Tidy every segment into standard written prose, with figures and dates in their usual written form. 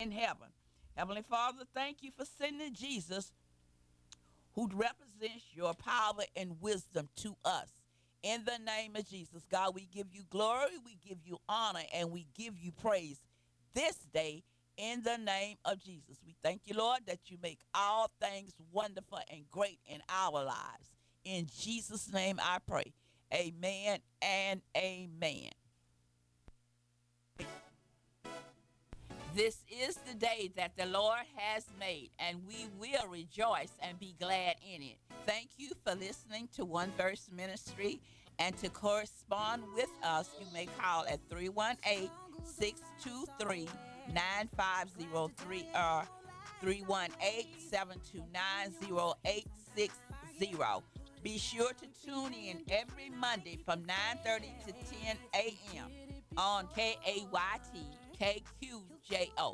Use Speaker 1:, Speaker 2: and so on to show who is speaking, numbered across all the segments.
Speaker 1: in heaven. Heavenly Father, thank you for sending Jesus, who represents your power and wisdom to us. In the name of Jesus, God, we give you glory, we give you honor, and we give you praise this day in the name of Jesus. We thank you, Lord, that you make all things wonderful and great in our lives. In Jesus' name I pray. Amen and amen. This is the day that the Lord has made, and we will rejoice and be glad in it. Thank you for listening to One Verse Ministry. And to correspond with us, you may call at 318-623-9503 or 318-729-0860. Be sure to tune in every Monday from 9:30 to 10 a.m. on KAYT KQJO.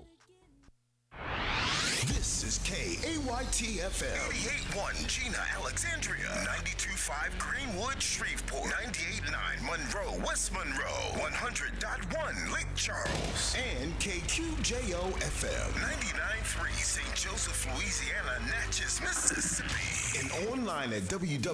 Speaker 2: This is KAYT-FM 88.1 Gina, Alexandria, 92.5 Greenwood, Shreveport, 98.9 Monroe, West Monroe, 100.1 Lake Charles, and KQJO-FM 99.3 St. Joseph, Louisiana, Natchez, Mississippi, and online at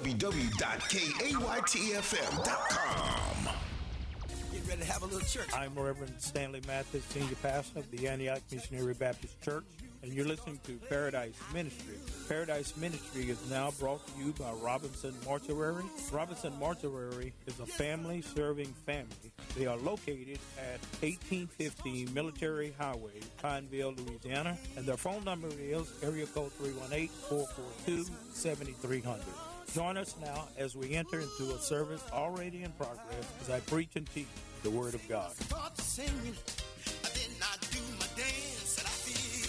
Speaker 2: www.kaytfm.com.
Speaker 3: Get ready to have a little church.
Speaker 4: I'm Reverend Stanley Mathis, Senior Pastor of the Antioch Missionary Baptist Church, and you're listening to Paradise Ministry. Paradise Ministry is now brought to you by Robinson Mortuary. Robinson Mortuary is a family-serving family. They are located at 1815 Military Highway, Pineville, Louisiana, and their phone number is area code 318-442-7300. Join us now as we enter into a service already in progress as I preach and teach the Word of God.
Speaker 3: Singing, I did not do my dance, and I feel,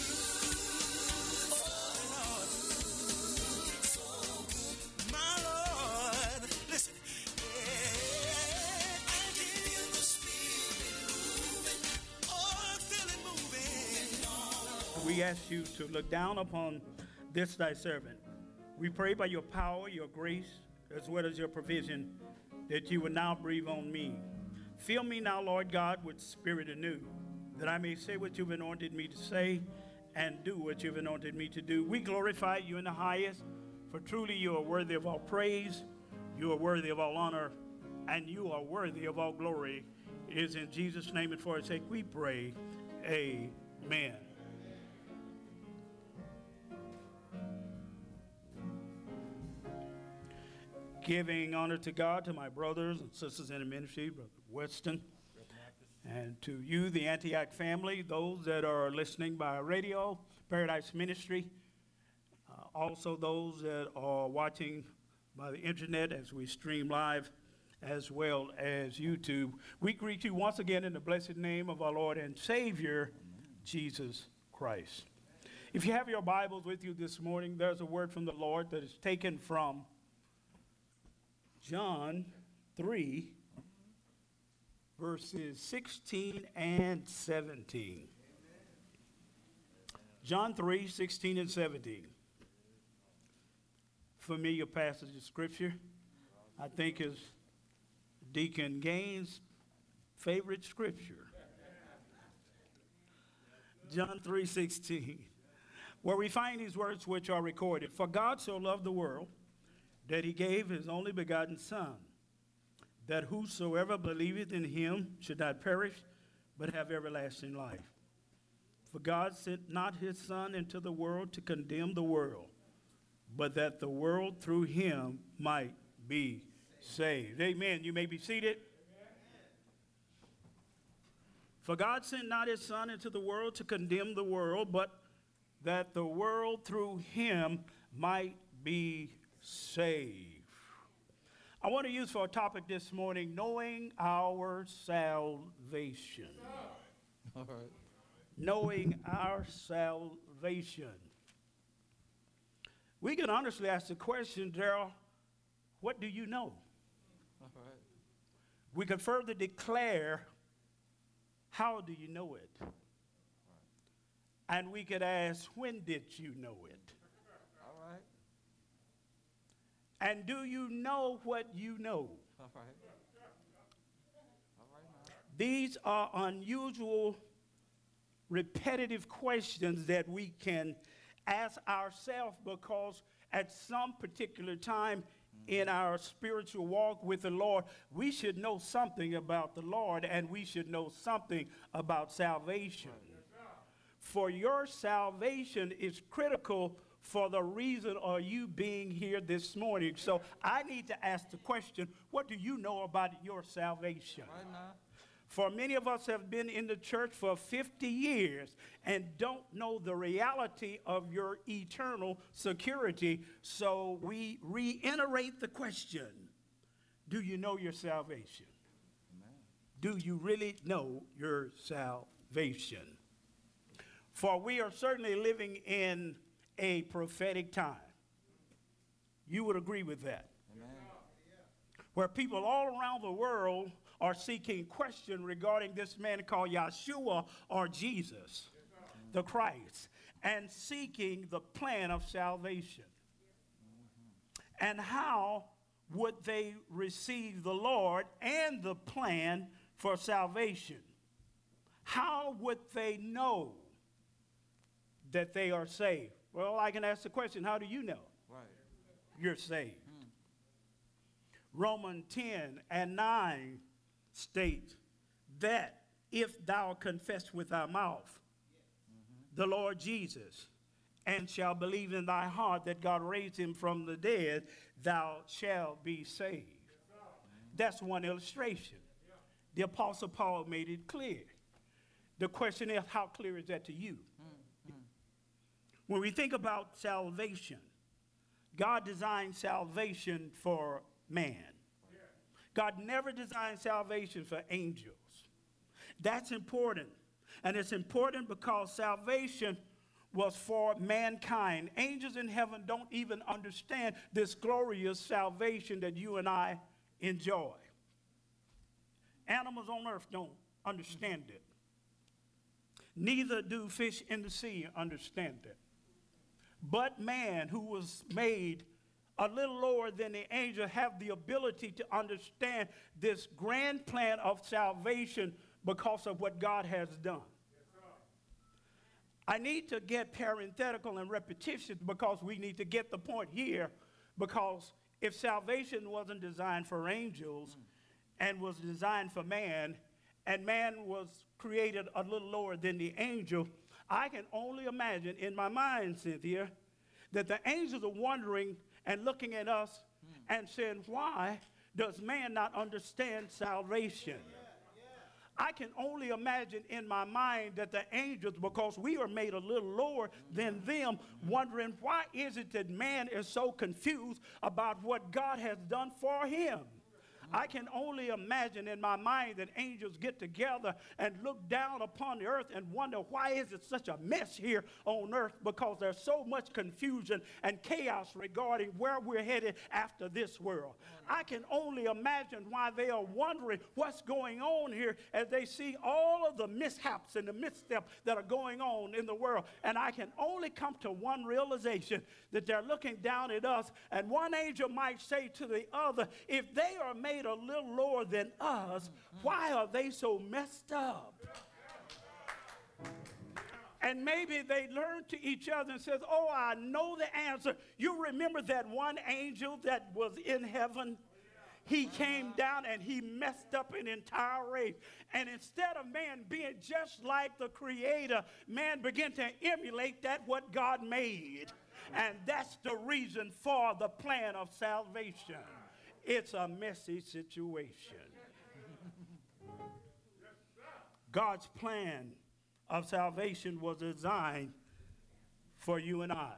Speaker 3: oh Lord, my Lord, listen, yeah, I can feel the Spirit moving, oh, I feel it moving.
Speaker 4: We ask you to look down upon this thy servant. We pray by your power, your grace, as well as your provision, that you would now breathe on me. Fill me now, Lord God, with spirit anew, that I may say what you've anointed me to say and do what you've anointed me to do. We glorify you in the highest, for truly you are worthy of all praise, you are worthy of all honor, and you are worthy of all glory. It is in Jesus' name and for his sake we pray. Amen. Giving honor to God, to my brothers and sisters in the ministry, Brother Weston, and to you, the Antioch family, those that are listening by radio, Paradise Ministry, also those that are watching by the internet as we stream live, as well as YouTube. We greet you once again in the blessed name of our Lord and Savior, Jesus Christ. If you have your Bibles with you this morning, there's a word from the Lord that is taken from John 3, verses 16 and 17. John 3, 16 and 17. Familiar passage of Scripture. I think is Deacon Gaines' favorite Scripture. John 3:16, where we find these words which are recorded. For God so loved the world that he gave his only begotten Son, that whosoever believeth in him should not perish, but have everlasting life. For God sent not his Son into the world to condemn the world, but that the world through him might be saved. Amen. You may be seated. For God sent not his Son into the world to condemn the world, but that the world through him might be saved. I want to use for a topic this morning, knowing our salvation.
Speaker 5: All right.
Speaker 4: Knowing our salvation. We can honestly ask the question, Daryl, what do you know?
Speaker 5: All right.
Speaker 4: We can further declare, how do you know it? And we could ask, when did you know it?
Speaker 5: All right.
Speaker 4: And do you know what you know?
Speaker 5: All right. All right now.
Speaker 4: These are unusual repetitive questions that we can ask ourselves, because at some particular time in our spiritual walk with the Lord, we should know something about the Lord, and we should know something about salvation. For your salvation is critical for the reason of you being here this morning. So I need to ask the question, what do you know about your salvation?
Speaker 5: Right now.
Speaker 4: For many of us have been in the church for 50 years and don't know the reality of your eternal security. So we reiterate the question, do you know your salvation?
Speaker 5: Amen.
Speaker 4: Do you really know your salvation? For we are certainly living in a prophetic time. You would agree with that.
Speaker 5: Amen.
Speaker 4: Where people all around the world are seeking question regarding this man called Yeshua, or Jesus, the Christ, and seeking the plan of salvation. And how would they receive the Lord and the plan for salvation? How would they know that they are saved? Well, I can ask the question, how do you know
Speaker 5: Right.
Speaker 4: you're saved? Romans 10:9 states that if thou confess with thy mouth the Lord Jesus, and shall believe in thy heart that God raised him from the dead, thou shalt be saved. That's one illustration. The Apostle Paul made it clear. The question is, how clear is that to you? When we think about salvation, God designed salvation for man. God never designed salvation for angels. That's important. And it's important because salvation was for mankind. Angels in heaven don't even understand this glorious salvation that you and I enjoy. Animals on earth don't understand it. Neither do fish in the sea understand it. But man, who was made a little lower than the angel, have the ability to understand this grand plan of salvation because of what God has done. I need to get parenthetical and repetition because we need to get the point here, because if salvation wasn't designed for angels and was designed for man, and man was created a little lower than the angel, I can only imagine in my mind, Cynthia, that the angels are wondering and looking at us and saying, why does man not understand salvation? I can only imagine in my mind that the angels, because we are made a little lower than them, wondering why is it that man is so confused about what God has done for him? I can only imagine in my mind that angels get together and look down upon the earth and wonder, why is it such a mess here on earth? Because there's so much confusion and chaos regarding where we're headed after this world. I can only imagine why they are wondering what's going on here as they see all of the mishaps and the missteps that are going on in the world. And I can only come to one realization, that they're looking down at us, and one angel might say to the other, if they are made a little lower than us, why are they so messed up? And maybe they learn to each other and says, oh, I know the answer. You remember that one angel that was in heaven? He came down and he messed up an entire race. And instead of man being just like the Creator, man began to emulate that what God made. And that's the reason for the plan of salvation. It's a messy situation. God's plan of salvation was designed for you and I,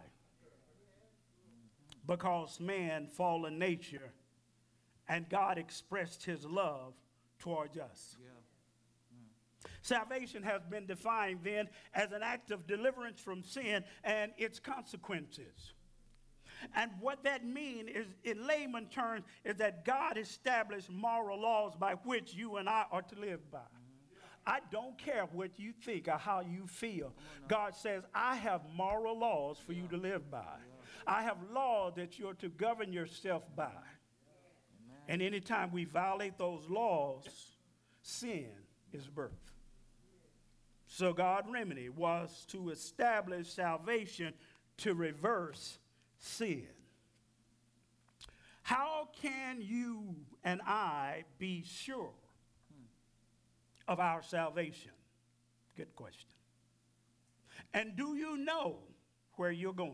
Speaker 4: because man, fallen nature, and God expressed his love towards us.
Speaker 5: Yeah.
Speaker 4: Salvation has been defined then as an act of deliverance from sin and its consequences. And what that means is, in layman terms, is that God established moral laws by which you and I are to live by. I don't care what you think or how you feel. God says, I have moral laws for you to live by. I have laws that you're to govern yourself by. And anytime we violate those laws, sin is birth. So God's remedy was to establish salvation to reverse sin. How can you and I be sure of our salvation? Good question. And do you know where you're going?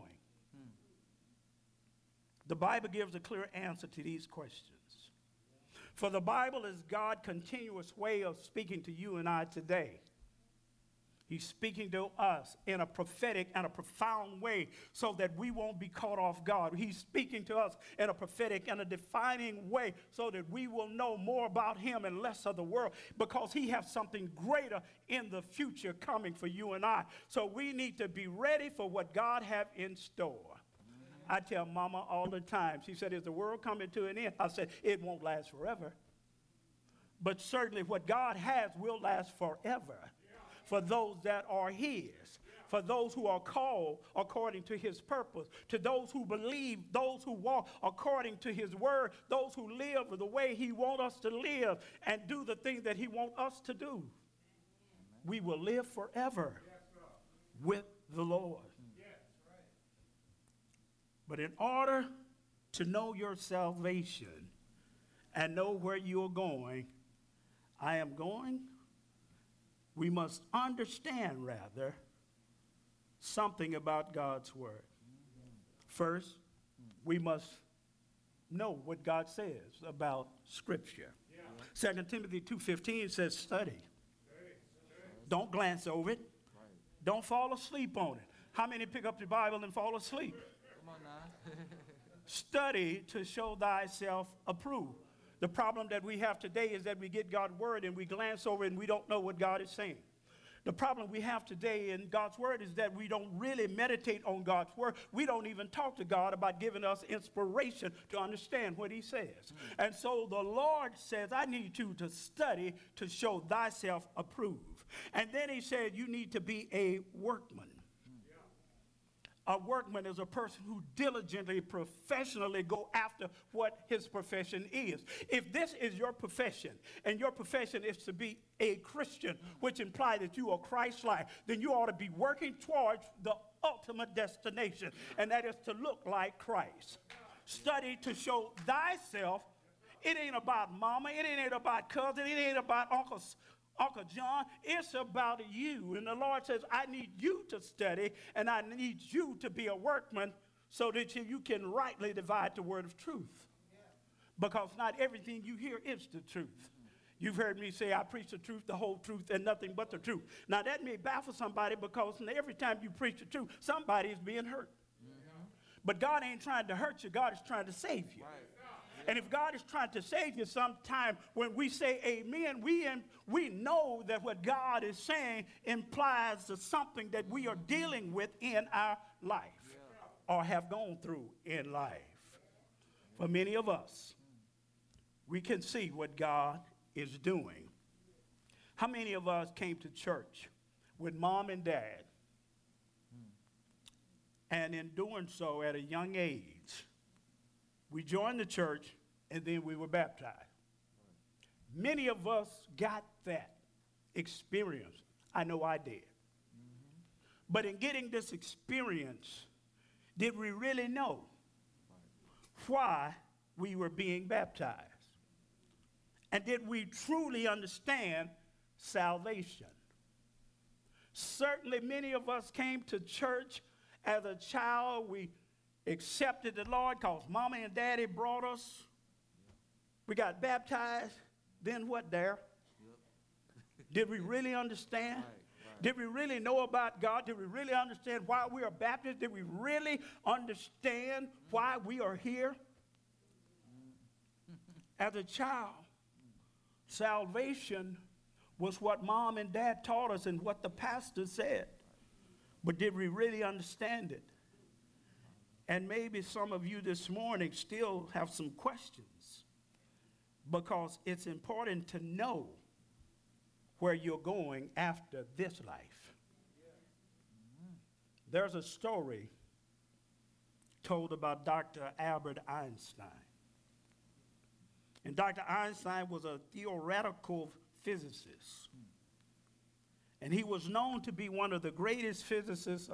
Speaker 4: The Bible gives a clear answer to these questions. For the Bible is God's continuous way of speaking to you and I today. He's speaking to us in a prophetic and a profound way so that we won't be caught off guard. He's speaking to us in a prophetic and a defining way so that we will know more about him and less of the world, because he has something greater in the future coming for you and I. So we need to be ready for what God has in store. I tell Mama all the time, she said, is the world coming to an end? I said, it won't last forever. But certainly what God has will last forever for those that are his, for those who are called according to his purpose, to those who believe, those who walk according to his word, those who live the way he wants us to live and do the things that he wants us to do. We will live forever with the Lord. But in order to know your salvation and know where you're going, we must understand, rather, something about God's word. First, we must know what God says about Scripture. 2 Timothy 2:15 says, study. Don't glance over it. Don't fall asleep on it. How many pick up the Bible and fall asleep?
Speaker 5: Come on now.
Speaker 4: Study to show thyself approved. The problem that we have today is that we get God's word and we glance over it and we don't know what God is saying. The problem we have today in God's word is that we don't really meditate on God's word. We don't even talk to God about giving us inspiration to understand what he says. And so the Lord says, I need you to study to show thyself approved. And then he said, you need to be a workman. A workman is a person who diligently, professionally go after what his profession is. If this is your profession, and your profession is to be a Christian, which implies that you are Christ-like, then you ought to be working towards the ultimate destination, and that is to look like Christ. Study to show thyself. It ain't about mama, it ain't about cousin, it ain't about Uncle John, it's about you. And the Lord says, I need you to study, and I need you to be a workman so that you can rightly divide the word of truth. Because not everything you hear is the truth. You've heard me say, I preach the truth, the whole truth, and nothing but the truth. Now, that may baffle somebody, because every time you preach the truth, somebody is being hurt. But God ain't trying to hurt you. God is trying to save you.
Speaker 5: Right.
Speaker 4: And if God is trying to save you sometime, when we say amen, we know that what God is saying implies to something that we are dealing with in our life or have gone through in life. For many of us, we can see what God is doing. How many of us came to church with mom and dad, and in doing so at a young age, we joined the church, and then we were baptized? Many of us got that experience. I know I did. But in getting this experience, did we really know why we were being baptized? And did we truly understand salvation? Certainly, many of us came to church as a child. We accepted the Lord because mama and daddy brought us. We got baptized. Then what, Dare? Did we really understand?
Speaker 5: Right.
Speaker 4: Did we really know about God? Did we really understand why we are Baptists? Did we really understand why we are here? As a child, salvation was what mom and dad taught us and what the pastor said. But did we really understand it? And maybe some of you this morning still have some questions, because it's important to know where you're going after this life. There's a story told about Dr. Albert Einstein. And Dr. Einstein was a theoretical physicist. And he was known to be one of the greatest physicists